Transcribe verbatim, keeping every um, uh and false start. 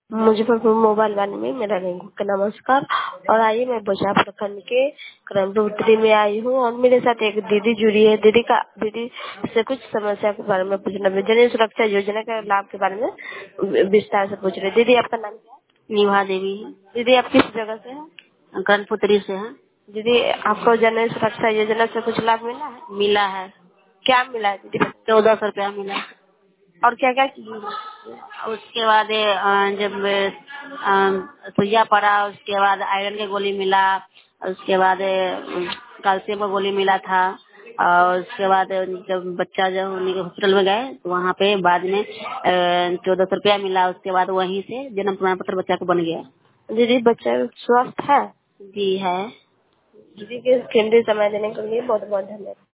Muzaffarpur mobile वाले में मेरा रिंकू का नमस्कार। और आइए मैं बचाव प्रखंड के क्रमपुत्री में आई हूँ और मेरे साथ एक दीदी जुड़ी है। दीदी का दीदी से कुछ समस्या के बारे में पूछना है। जन सुरक्षा योजना के लाभ के बारे में विस्तार से पूछ रहे। दीदी आपका नाम क्या है? निभा देवी है। दीदी आप किस जगह से हैं? कर्णपुत्री से है। दीदी आपको जन सुरक्षा योजना से कुछ लाभ मिला है? मिला है। क्या मिला है दीदी? चौदह सौ रुपया मिला। और क्या क्या चीज? उसके बाद अ, जब अ, सुइया पड़ा, उसके बाद आयरन की गोली मिला, उसके बाद कैल्शियम का गोली मिला था। और उसके बाद जब बच्चा जब उन्हीं हॉस्पिटल में गए तो वहाँ पे बाद में चौदह सौ रुपया मिला। उसके बाद वहीं से जन्म प्रमाण पत्र बच्चा को बन गया। दीदी बच्चा स्वस्थ है? जी है। दीदी के कीमती समय देने के लिए बहुत बहुत धन्यवाद।